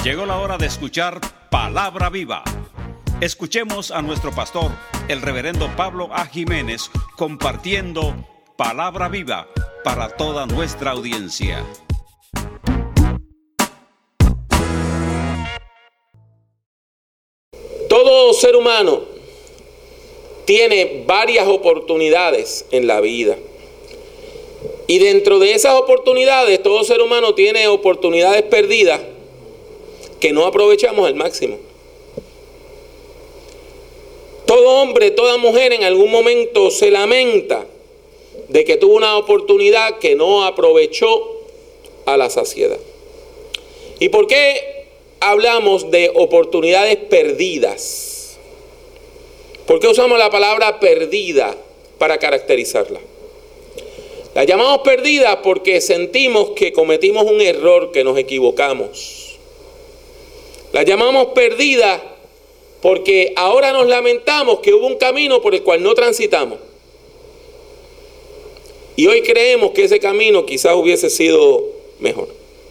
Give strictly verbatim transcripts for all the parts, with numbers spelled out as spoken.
Llegó la hora de escuchar Palabra Viva. Escuchemos a nuestro pastor, el reverendo Pablo A. Jiménez, compartiendo Palabra Viva para toda nuestra audiencia. Todo ser humano tiene varias oportunidades en la vida. Y dentro de esas oportunidades, todo ser humano tiene oportunidades perdidas que no aprovechamos al máximo. Todo hombre, toda mujer en algún momento se lamenta de que tuvo una oportunidad que no aprovechó a la saciedad. ¿Y por qué hablamos de oportunidades perdidas? ¿Por qué usamos la palabra perdida para caracterizarla? La llamamos perdida porque sentimos que cometimos un error, que nos equivocamos. La llamamos perdida porque ahora nos lamentamos que hubo un camino por el cual no transitamos. Y hoy creemos que ese camino quizás hubiese sido mejor.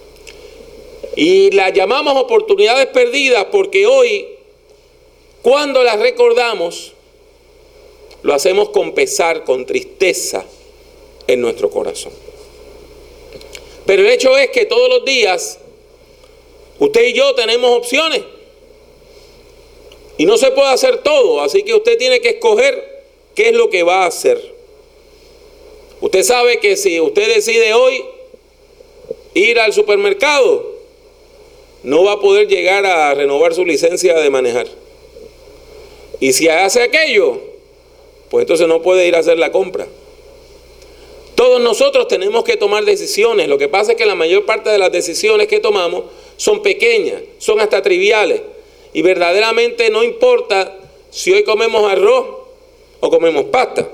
Y la llamamos oportunidades perdidas porque hoy, cuando las recordamos, lo hacemos con pesar, con tristeza en nuestro corazón. Pero el hecho es que todos los días usted y yo tenemos opciones y no se puede hacer todo, así que usted tiene que escoger qué es lo que va a hacer. Usted sabe que si usted decide hoy ir al supermercado, no va a poder llegar a renovar su licencia de manejar. Y si hace aquello, pues entonces no puede ir a hacer la compra. Todos nosotros tenemos que tomar decisiones. Lo que pasa es que la mayor parte de las decisiones que tomamos son pequeñas, son hasta triviales. Y verdaderamente no importa si hoy comemos arroz o comemos pasta.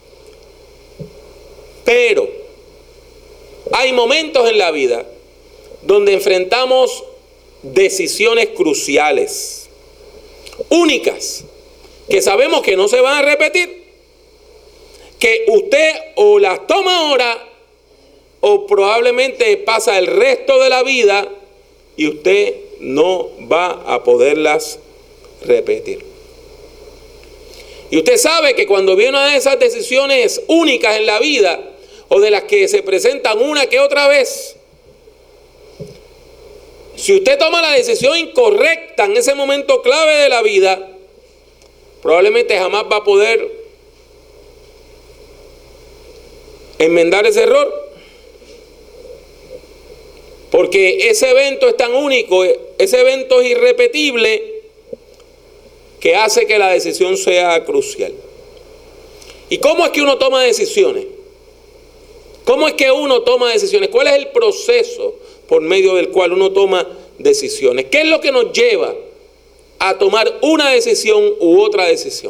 Pero hay momentos en la vida donde enfrentamos decisiones cruciales, únicas, que sabemos que no se van a repetir, que usted o las toma ahora o probablemente pasa el resto de la vida y usted no va a poderlas repetir. Y usted sabe que cuando viene una de esas decisiones únicas en la vida, o de las que se presentan una que otra vez, si usted toma la decisión incorrecta en ese momento clave de la vida, probablemente jamás va a poder enmendar ese error. Porque ese evento es tan único, ese evento es irrepetible, que hace que la decisión sea crucial. ¿Y cómo es que uno toma decisiones? ¿Cómo es que uno toma decisiones? ¿Cuál es el proceso por medio del cual uno toma decisiones? ¿Qué es lo que nos lleva a tomar una decisión u otra decisión?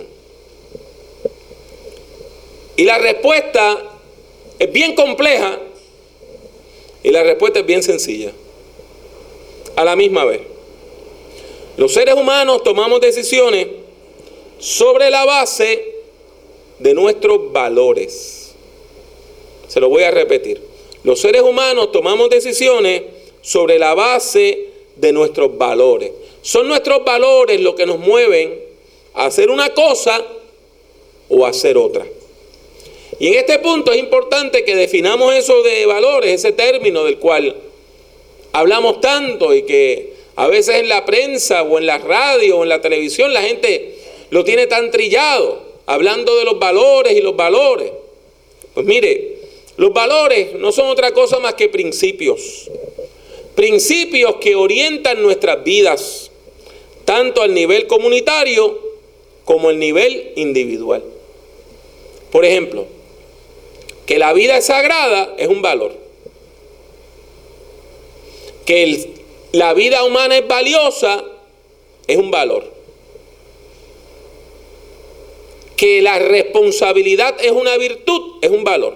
Y la respuesta es bien compleja y la respuesta es bien sencilla a la misma vez. Los seres humanos tomamos decisiones sobre la base de nuestros valores. Se lo voy a repetir. Los seres humanos tomamos decisiones sobre la base de nuestros valores. Son nuestros valores los que nos mueven a hacer una cosa o a hacer otra. Y en este punto es importante que definamos eso de valores, ese término del cual hablamos tanto y que a veces en la prensa o en la radio o en la televisión la gente lo tiene tan trillado, hablando de los valores y los valores. Pues mire, los valores no son otra cosa más que principios. Principios que orientan nuestras vidas, tanto al nivel comunitario como al nivel individual. Por ejemplo, que la vida es sagrada es un valor. Que el, la vida humana es valiosa es un valor. Que la responsabilidad es una virtud es un valor.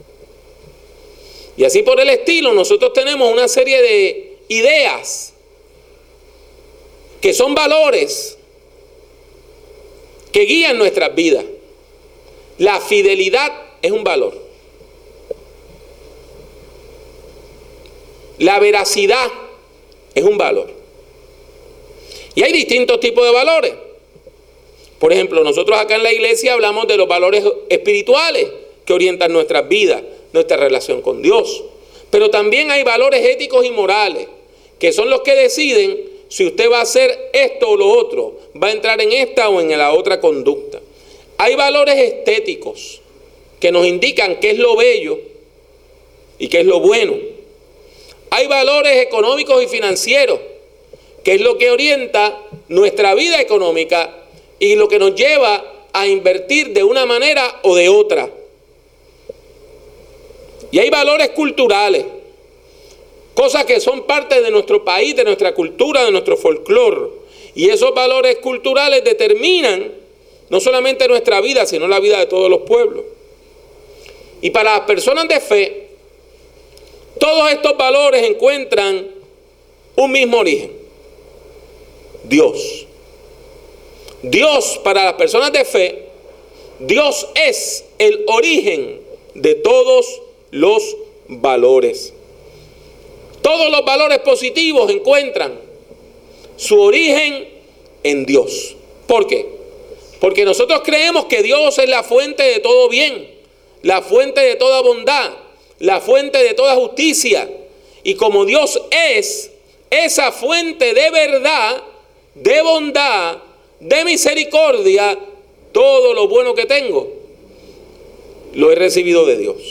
Y así por el estilo, nosotros tenemos una serie de ideas que son valores que guían nuestras vidas. La fidelidad es un valor. La veracidad es un valor. Y hay distintos tipos de valores. Por ejemplo, nosotros acá en la iglesia hablamos de los valores espirituales que orientan nuestras vidas, nuestra relación con Dios. Pero también hay valores éticos y morales, que son los que deciden si usted va a hacer esto o lo otro, va a entrar en esta o en la otra conducta. Hay valores estéticos que nos indican qué es lo bello y qué es lo bueno. Hay valores económicos y financieros, que es lo que orienta nuestra vida económica y lo que nos lleva a invertir de una manera o de otra. Y hay valores culturales, cosas que son parte de nuestro país, de nuestra cultura, de nuestro folclore. Y esos valores culturales determinan no solamente nuestra vida, sino la vida de todos los pueblos. Y para las personas de fe, todos estos valores encuentran un mismo origen: Dios. Dios, para las personas de fe, Dios es el origen de todos los valores. Todos los valores positivos encuentran su origen en Dios. ¿Por qué? Porque nosotros creemos que Dios es la fuente de todo bien, la fuente de toda bondad, la fuente de toda justicia. Y como Dios es esa fuente de verdad, de bondad, de misericordia, todo lo bueno que tengo lo he recibido de Dios.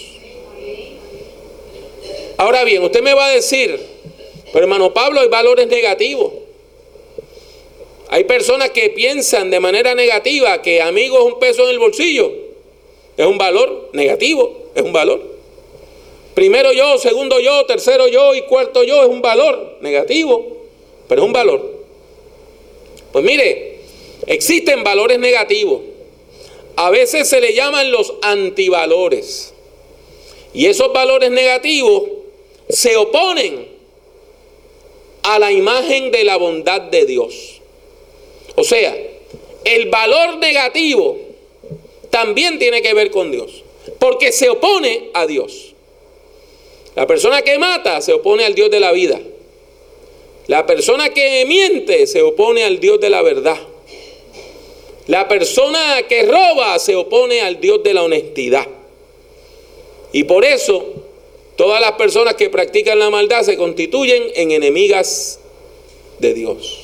Ahora bien, usted me va a decir, pero hermano Pablo, hay valores negativos. Hay personas que piensan de manera negativa que amigo es un peso en el bolsillo. Es un valor negativo, es un valor. Primero yo, segundo yo, tercero yo y cuarto yo es un valor negativo, pero es un valor. Pues mire, existen valores negativos. A veces se le llaman los antivalores. Y esos valores negativos se oponen a la imagen de la bondad de Dios. O sea, el valor negativo también tiene que ver con Dios, porque se opone a Dios. La persona que mata se opone al Dios de la vida. La persona que miente se opone al Dios de la verdad. La persona que roba se opone al Dios de la honestidad. Y por eso todas las personas que practican la maldad se constituyen en enemigas de Dios.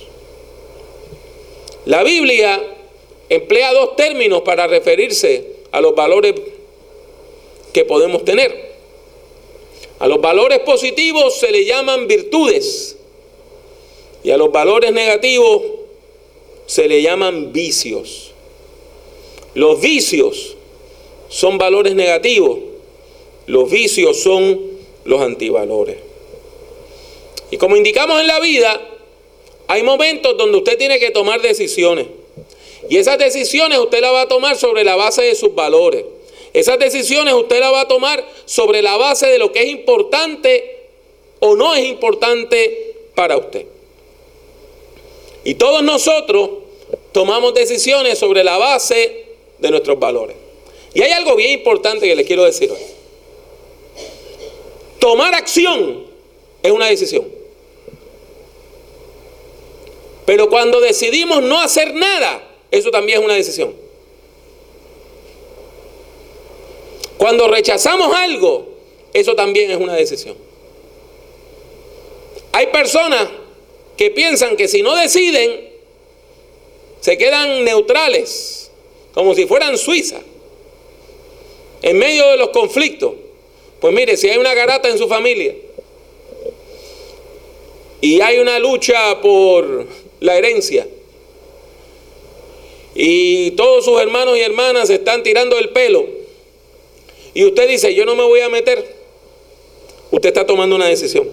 La Biblia emplea dos términos para referirse a los valores que podemos tener. A los valores positivos se le llaman virtudes y a los valores negativos se le llaman vicios. Los vicios son valores negativos, los vicios son los antivalores. Y como indicamos en la vida, hay momentos donde usted tiene que tomar decisiones. Y esas decisiones usted las va a tomar sobre la base de sus valores. Esas decisiones usted las va a tomar sobre la base de lo que es importante o no es importante para usted. Y todos nosotros tomamos decisiones sobre la base de nuestros valores. Y hay algo bien importante que les quiero decir hoy. Tomar acción es una decisión. Pero cuando decidimos no hacer nada, eso también es una decisión. Cuando rechazamos algo, eso también es una decisión. Hay personas que piensan que si no deciden, se quedan neutrales, como si fueran Suiza, en medio de los conflictos. Pues mire, si hay una garata en su familia y hay una lucha por la herencia y todos sus hermanos y hermanas se están tirando el pelo y usted dice, yo no me voy a meter, usted está tomando una decisión.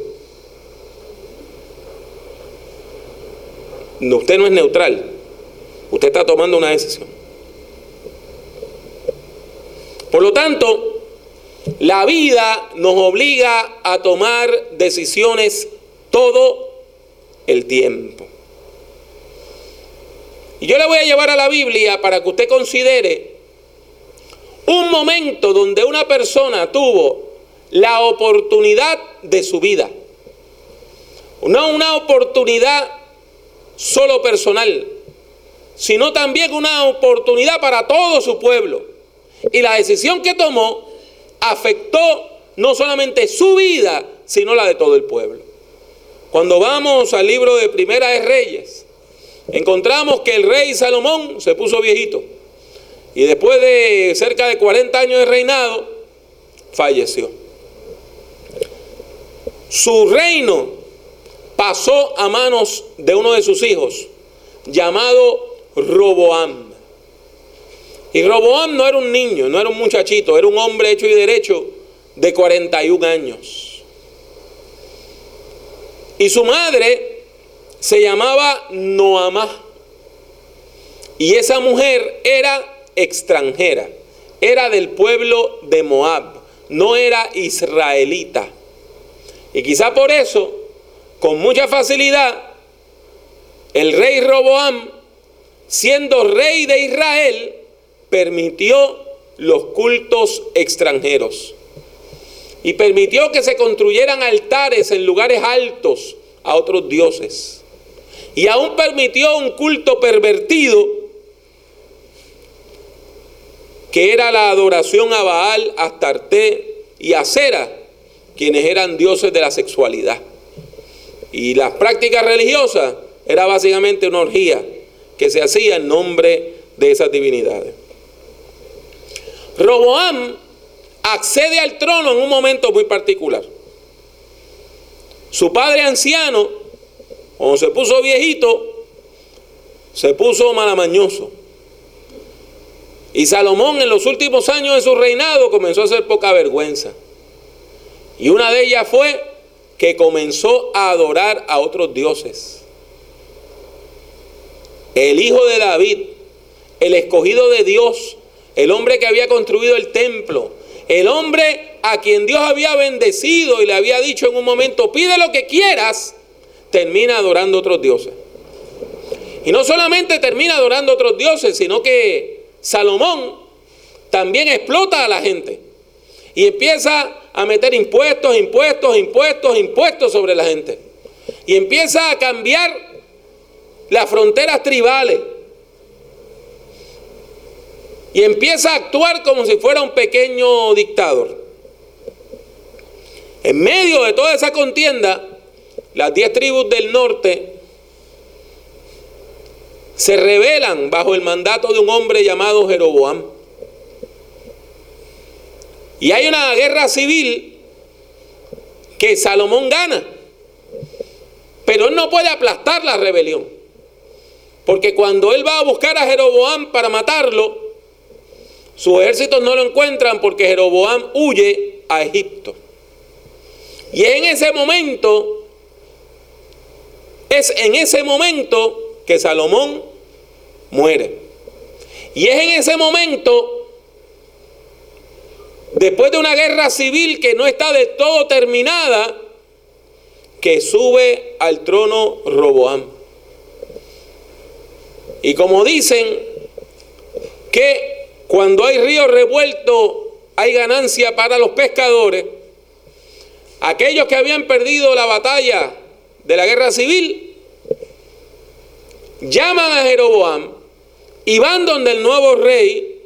No, usted no es neutral, usted está tomando una decisión. Por lo tanto, la vida nos obliga a tomar decisiones todo el tiempo. Y yo le voy a llevar a la Biblia para que usted considere un momento donde una persona tuvo la oportunidad de su vida. No una oportunidad solo personal, sino también una oportunidad para todo su pueblo. Y la decisión que tomó afectó no solamente su vida, sino la de todo el pueblo. Cuando vamos al libro de Primera de Reyes, encontramos que el rey Salomón se puso viejito y después de cerca de cuarenta años de reinado, falleció. Su reino pasó a manos de uno de sus hijos, llamado Roboam. Y Roboam no era un niño, no era un muchachito, era un hombre hecho y derecho de cuarenta y un años. Y su madre se llamaba Noamá. Y esa mujer era extranjera, era del pueblo de Moab, no era israelita. Y quizá por eso, con mucha facilidad, el rey Roboam, siendo rey de Israel, permitió los cultos extranjeros y permitió que se construyeran altares en lugares altos a otros dioses, y aún permitió un culto pervertido que era la adoración a Baal, Astarte y Acera, quienes eran dioses de la sexualidad. Y las prácticas religiosas era básicamente una orgía que se hacía en nombre de esas divinidades. Roboam accede al trono en un momento muy particular. Su padre anciano, cuando se puso viejito, se puso malamañoso. Y Salomón, en los últimos años de su reinado, comenzó a hacer poca vergüenza. Y una de ellas fue que comenzó a adorar a otros dioses. El hijo de David, el escogido de Dios, el hombre que había construido el templo, el hombre a quien Dios había bendecido y le había dicho en un momento, pide lo que quieras, termina adorando a otros dioses. Y no solamente termina adorando a otros dioses, sino que Salomón también explota a la gente y empieza a meter impuestos, impuestos, impuestos, impuestos sobre la gente. Y empieza a cambiar las fronteras tribales. Y empieza a actuar como si fuera un pequeño dictador. En medio de toda esa contienda, las diez tribus del norte se rebelan bajo el mandato de un hombre llamado Jeroboam. Y hay una guerra civil que Salomón gana. Pero él no puede aplastar la rebelión. Porque cuando él va a buscar a Jeroboam para matarlo, sus ejércitos no lo encuentran porque Jeroboam huye a Egipto. Y en ese momento, es en ese momento que Salomón muere. Y es en ese momento, después de una guerra civil que no está del todo terminada, que sube al trono Roboam. Y como dicen que cuando hay río revuelto hay ganancia para los pescadores, aquellos que habían perdido la batalla de la guerra civil llaman a Jeroboam y van donde el nuevo rey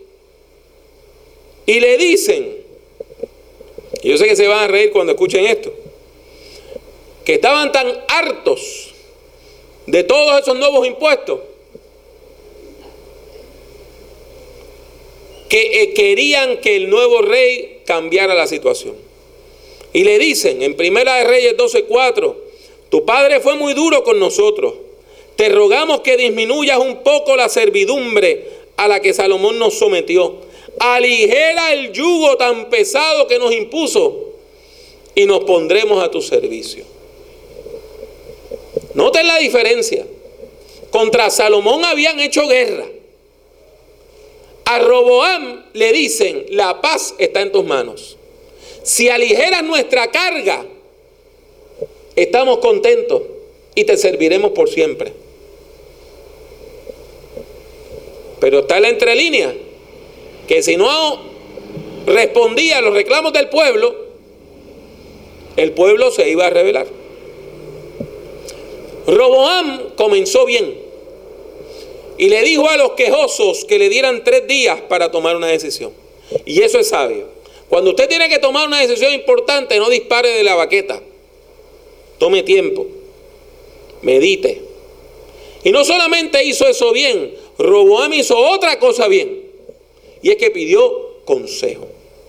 y le dicen, y yo sé que se van a reír cuando escuchen esto, que estaban tan hartos de todos esos nuevos impuestos que eh, querían que el nuevo rey cambiara la situación. Y le dicen en Primera de Reyes doce cuatro, tu padre fue muy duro con nosotros, te rogamos que disminuyas un poco la servidumbre a la que Salomón nos sometió. Aligera el yugo tan pesado que nos impuso y nos pondremos a tu servicio. Noten la diferencia. Contra Salomón habían hecho guerra. A Roboam le dicen, la paz está en tus manos. Si aligeras nuestra carga, estamos contentos y te serviremos por siempre. Pero está en la entrelínea, que si no respondía a los reclamos del pueblo, el pueblo se iba a rebelar. Roboam comenzó bien y le dijo a los quejosos que le dieran tres días para tomar una decisión. Y eso es sabio. Cuando usted tiene que tomar una decisión importante, no dispare de la baqueta. Tome tiempo, medite. Y no solamente hizo eso bien, Roboam hizo otra cosa bien, y es que pidió consejo.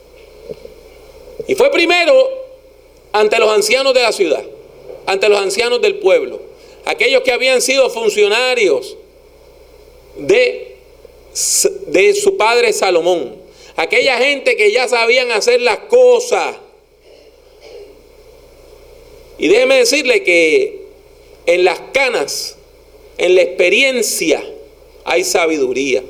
Y fue primero ante los ancianos de la ciudad, ante los ancianos del pueblo, aquellos que habían sido funcionarios de, de su padre Salomón, aquella gente que ya sabían hacer las cosas. Y déjeme decirle que en las canas, en la experiencia, hay sabiduría.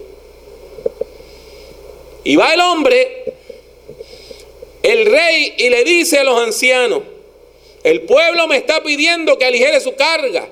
Y va el hombre, el rey, y le dice a los ancianos: el pueblo me está pidiendo que aligere su carga.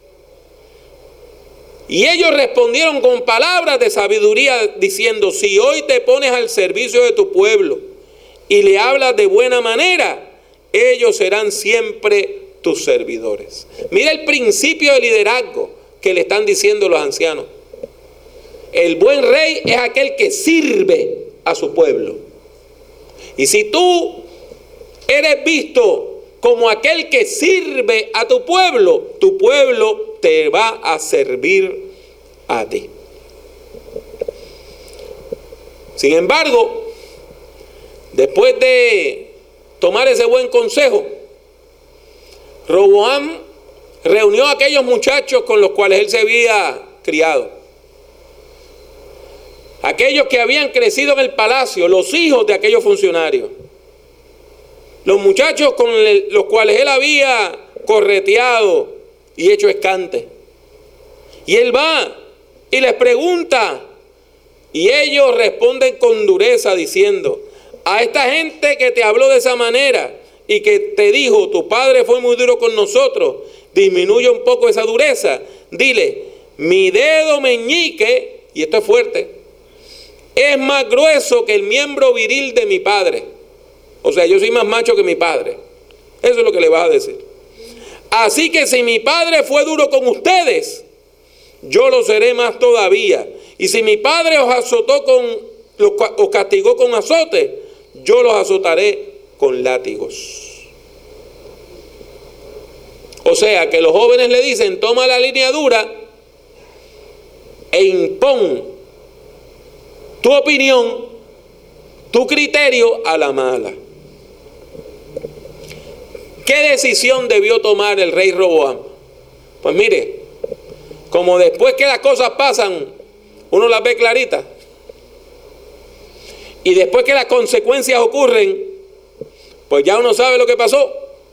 Y ellos respondieron con palabras de sabiduría diciendo: si hoy te pones al servicio de tu pueblo y le hablas de buena manera, ellos serán siempre tus servidores. Mira el principio de liderazgo que le están diciendo los ancianos. El buen rey es aquel que sirve a su pueblo. Y si tú eres visto como aquel que sirve a tu pueblo, tu pueblo te va a servir a ti. Sin embargo, después de tomar ese buen consejo, Roboam reunió a aquellos muchachos con los cuales él se había criado, aquellos que habían crecido en el palacio, los hijos de aquellos funcionarios, los muchachos con los cuales él había correteado y hecho escante. Y él va y les pregunta, y ellos responden con dureza diciendo: a esta gente que te habló de esa manera y que te dijo tu padre fue muy duro con nosotros, disminuye un poco esa dureza. Dile: mi dedo meñique, y esto es fuerte, es más grueso que el miembro viril de mi padre. O sea, yo soy más macho que mi padre. Eso es lo que le vas a decir. Así que si mi padre fue duro con ustedes, yo lo seré más todavía. Y si mi padre os azotó con, os castigó con azote, yo los azotaré con látigos. O sea que los jóvenes le dicen: toma la línea dura e impón tu opinión, tu criterio a la mala. ¿Qué decisión debió tomar el rey Roboam? Pues mire, como después que las cosas pasan, uno las ve claritas, y después que las consecuencias ocurren, pues ya uno sabe lo que pasó.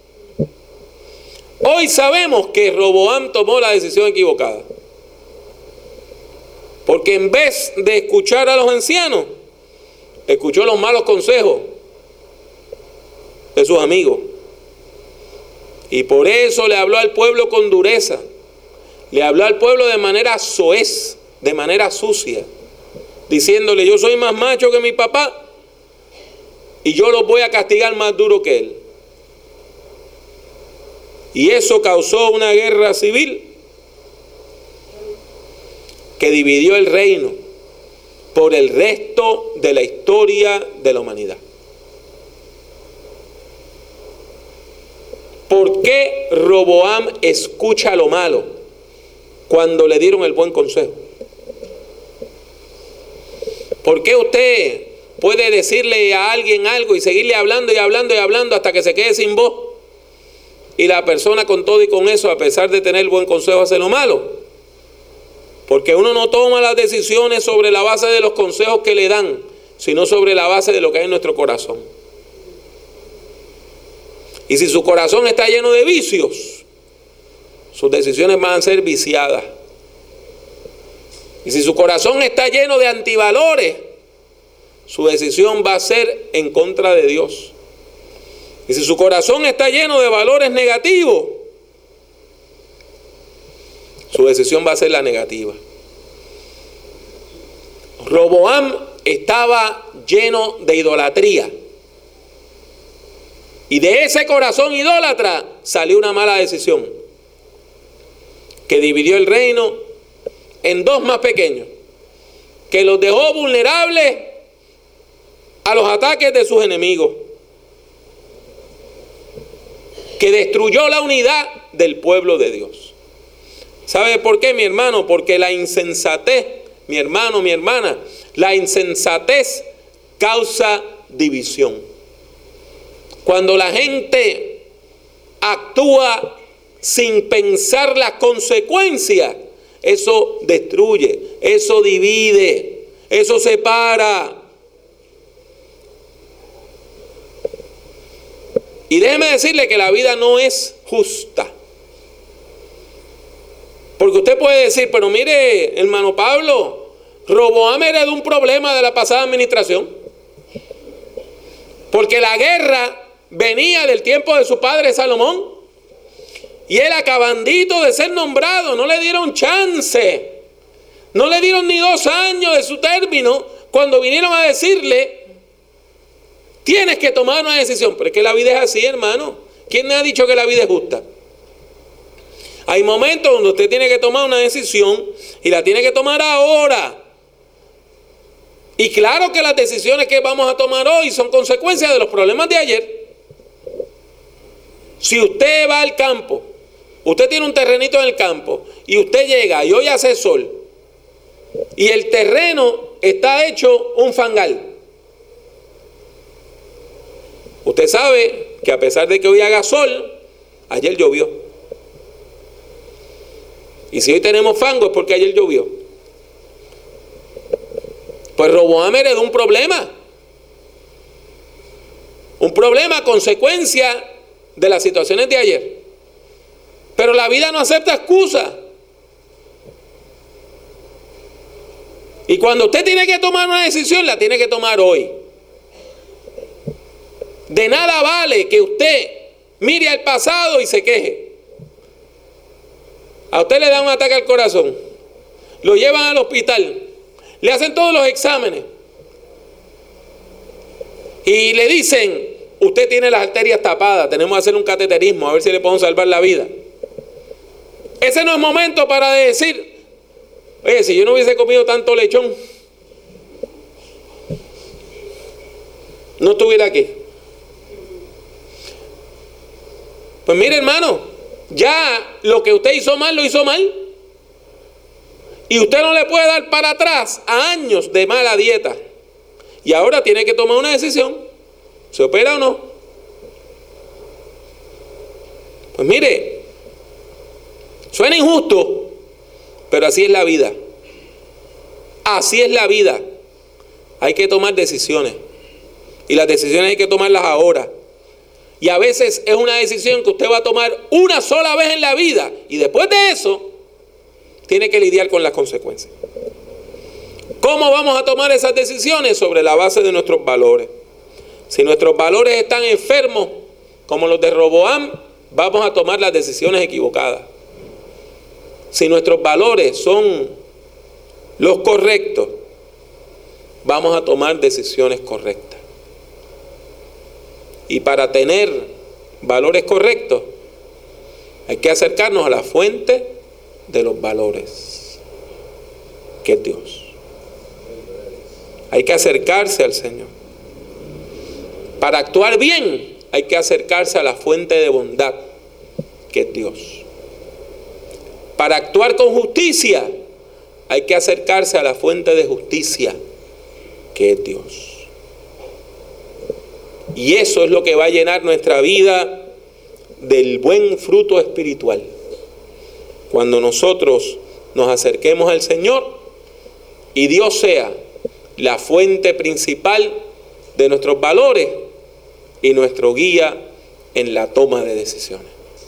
Hoy sabemos que Roboam tomó la decisión equivocada, porque en vez de escuchar a los ancianos, escuchó los malos consejos de sus amigos. Y por eso le habló al pueblo con dureza. Le habló al pueblo de manera soez, de manera sucia, diciéndole: yo soy más macho que mi papá y yo los voy a castigar más duro que él. Y eso causó una guerra civil que dividió el reino por el resto de la historia de la humanidad. ¿Por qué Roboam escucha lo malo cuando le dieron el buen consejo? ¿Por qué usted puede decirle a alguien algo y seguirle hablando y hablando y hablando hasta que se quede sin voz? Y la persona con todo y con eso, a pesar de tener el buen consejo, hace lo malo. Porque uno no toma las decisiones sobre la base de los consejos que le dan, sino sobre la base de lo que hay en nuestro corazón. Y si su corazón está lleno de vicios, sus decisiones van a ser viciadas. Y si su corazón está lleno de antivalores, su decisión va a ser en contra de Dios. Y si su corazón está lleno de valores negativos, su decisión va a ser la negativa. Roboam estaba lleno de idolatría. Y de ese corazón idólatra salió una mala decisión. que dividió el reino en dos más pequeños, que los dejó vulnerables a los ataques de sus enemigos, que destruyó la unidad del pueblo de Dios. ¿Sabe por qué, mi hermano? Porque la insensatez, mi hermano, mi hermana, la insensatez causa división. Cuando la gente actúa sin pensar las consecuencias, eso destruye, eso divide, eso separa. Y déjeme decirle que la vida no es justa. Porque usted puede decir, pero mire, hermano Pablo, Roboam heredó un problema de la pasada administración. Porque la guerra venía del tiempo de su padre Salomón. Y él, acabandito de ser nombrado, no le dieron chance. No le dieron ni dos años de su término cuando vinieron a decirle: tienes que tomar una decisión. Pero es que la vida es así, hermano. ¿Quién me ha dicho que la vida es justa? Hay momentos donde usted tiene que tomar una decisión y la tiene que tomar ahora. Y claro que las decisiones que vamos a tomar hoy son consecuencias de los problemas de ayer. Si usted va al campo, usted tiene un terrenito en el campo y usted llega y hoy hace sol y el terreno está hecho un fangal. Usted sabe que a pesar de que hoy haga sol, ayer llovió. Y si hoy tenemos fango es porque ayer llovió. Pues Roboam heredó un problema. Un problema a consecuencia de las situaciones de ayer. Pero la vida no acepta excusas. Y cuando usted tiene que tomar una decisión, la tiene que tomar hoy. De nada vale que usted mire al pasado y se queje. A usted le da un ataque al corazón, lo llevan al hospital, le hacen todos los exámenes y le dicen: usted tiene las arterias tapadas, tenemos que hacer un cateterismo a ver si le podemos salvar la vida. Ese no es momento para decir: oye, si yo no hubiese comido tanto lechón, no estuviera aquí. Pues mire, hermano, ya lo que usted hizo mal, lo hizo mal. Y usted no le puede dar para atrás a años de mala dieta. Y ahora tiene que tomar una decisión. ¿Se opera o no? Pues mire, suena injusto, pero así es la vida. Así es la vida. Hay que tomar decisiones. Y las decisiones hay que tomarlas ahora. Y a veces es una decisión que usted va a tomar una sola vez en la vida. Y después de eso, tiene que lidiar con las consecuencias. ¿Cómo vamos a tomar esas decisiones? Sobre la base de nuestros valores. Si nuestros valores están enfermos, como los de Roboam, vamos a tomar las decisiones equivocadas. Si nuestros valores son los correctos, vamos a tomar decisiones correctas. Y para tener valores correctos, hay que acercarnos a la fuente de los valores, que es Dios. Hay que acercarse al Señor. Para actuar bien, hay que acercarse a la fuente de bondad, que es Dios. Para actuar con justicia, hay que acercarse a la fuente de justicia, que es Dios. Y eso es lo que va a llenar nuestra vida del buen fruto espiritual. Cuando nosotros nos acerquemos al Señor y Dios sea la fuente principal de nuestros valores y nuestro guía en la toma de decisiones.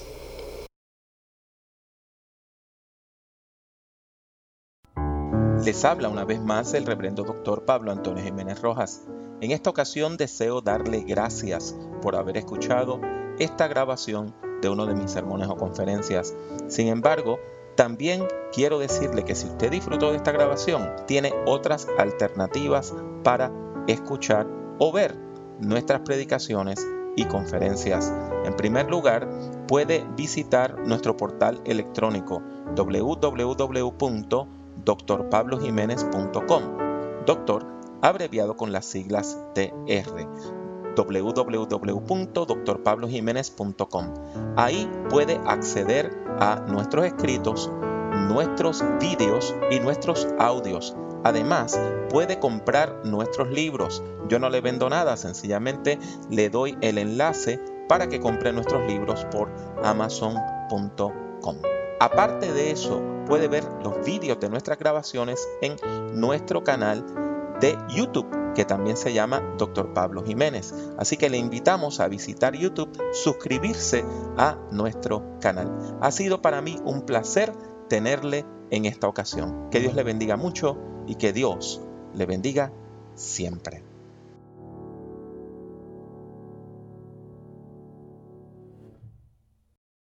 Les habla una vez más el reverendo doctor Pablo Antonio Jiménez Rojas. En esta ocasión deseo darle gracias por haber escuchado esta grabación de uno de mis sermones o conferencias. Sin embargo, también quiero decirle que si usted disfrutó de esta grabación, tiene otras alternativas para escuchar o ver nuestras predicaciones y conferencias En primer lugar, puede visitar nuestro portal electrónico w w w punto doctor pablo jiménez punto com. Doctor, abreviado con las siglas D R. w w w punto doctor pablo jiménez punto com. Ahí puede acceder a nuestros escritos, nuestros vídeos y nuestros audios. Además, puede comprar nuestros libros. Yo no le vendo nada, sencillamente le doy el enlace para que compre nuestros libros por amazon punto com. Aparte de eso, puede ver los vídeos de nuestras grabaciones en nuestro canal de YouTube, que también se llama doctor Pablo Jiménez. Así que le invitamos a visitar YouTube, suscribirse a nuestro canal. Ha sido para mí un placer tenerle en esta ocasión. Que Dios le bendiga mucho y que Dios le bendiga siempre.